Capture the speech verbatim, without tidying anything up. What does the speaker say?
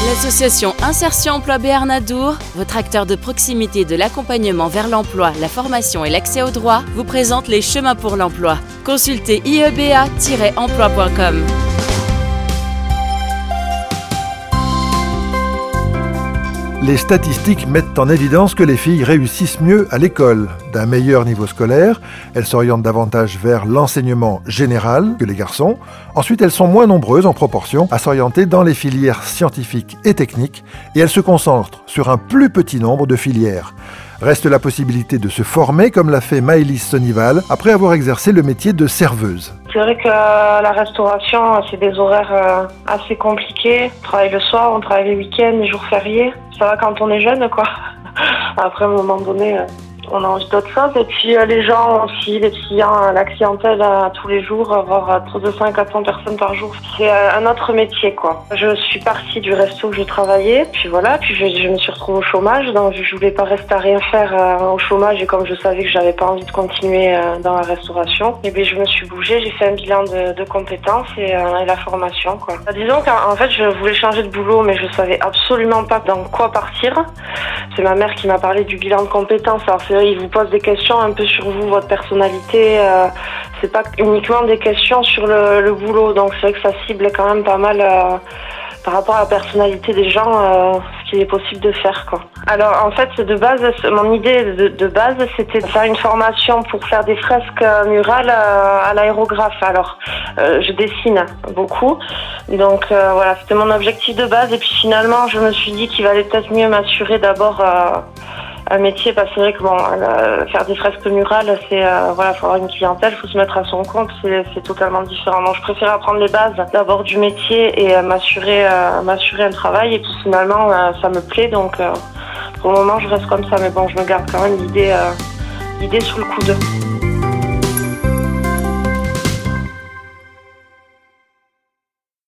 L'association Insertion Emploi Béarn Adour, votre acteur de proximité de l'accompagnement vers l'emploi, la formation et l'accès aux droits, vous présente les chemins pour l'emploi. Consultez i e b a tiret emploi point com. Les statistiques mettent en évidence que les filles réussissent mieux à l'école. D'un meilleur niveau scolaire, elles s'orientent davantage vers l'enseignement général que les garçons. Ensuite, elles sont moins nombreuses en proportion à s'orienter dans les filières scientifiques et techniques et elles se concentrent sur un plus petit nombre de filières. Reste la possibilité de se former comme l'a fait Maëlys Sonnival après avoir exercé le métier de serveuse. C'est vrai que la restauration, c'est des horaires assez compliqués. On travaille le soir, on travaille les week-ends, les jours fériés. Ça va quand on est jeune, quoi. Après, à un moment donné, on a envie d'autre chose. Et puis les gens aussi, les clients, la clientèle tous les jours, avoir deux cents à quatre cents personnes par jour, c'est un autre métier, quoi. Je suis partie du resto où je travaillais, puis voilà, puis je, je me suis retrouvée au chômage, donc je voulais pas rester à rien faire euh, au chômage, et comme je savais que j'avais pas envie de continuer euh, dans la restauration, et bien je me suis bougée, j'ai fait un bilan de, de compétences et, euh, et la formation, quoi. Disons qu'en fait je voulais changer de boulot, mais je savais absolument pas dans quoi partir. C'est ma mère qui m'a parlé du bilan de compétences. Alors c'est vrai, il vous pose des questions un peu sur vous, votre personnalité. Euh, c'est pas uniquement des questions sur le, le boulot, donc c'est vrai que ça cible quand même pas mal euh, par rapport à la personnalité des gens, euh, ce qu'il est possible de faire, quoi. Alors en fait, de base, mon idée de, de base, c'était de faire une formation pour faire des fresques murales à l'aérographe. Alors, euh, je dessine beaucoup, donc euh, voilà, c'était mon objectif de base. Et puis finalement, je me suis dit qu'il valait peut-être mieux m'assurer d'abord euh, un métier, parce que c'est vrai que bon, euh, faire des fresques murales, c'est euh, voilà, faut avoir une clientèle, faut se mettre à son compte, c'est, c'est totalement différent. Donc je préfère apprendre les bases d'abord du métier et euh, m'assurer, euh, m'assurer un travail. Et puis finalement, euh, ça me plaît, donc euh, pour le moment, je reste comme ça. Mais bon, je me garde quand même l'idée, euh, l'idée sous le coude.